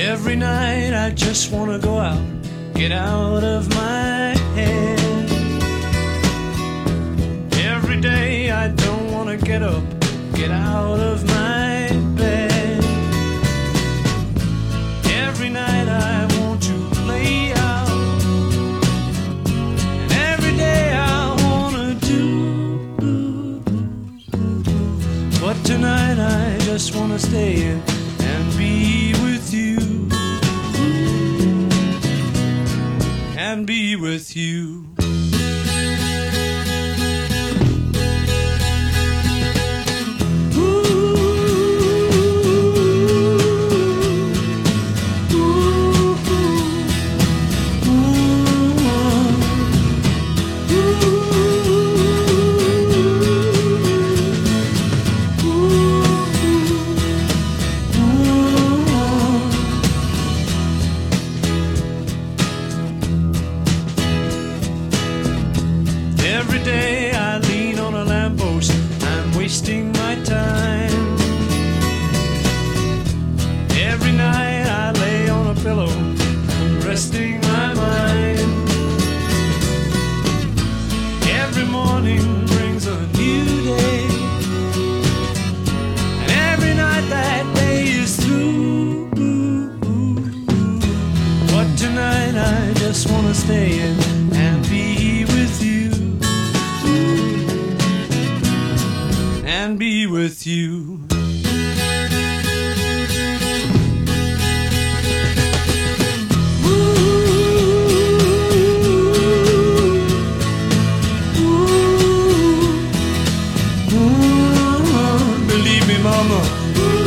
Every night I just wanna go out, get out of my head. Every day I don't wanna get up, get out of my bed. Every night I want to play out, and every day I wanna do. But tonight I just wanna stay in and be with you, and be with you. Every day I lean on a lamppost, I'm wasting my time. Every night I lay on a pillow, resting my mind. Every morning brings a new day, and every night that day is through. But tonight I just wanna stay in and be with you, and be with you. Believe me, mama.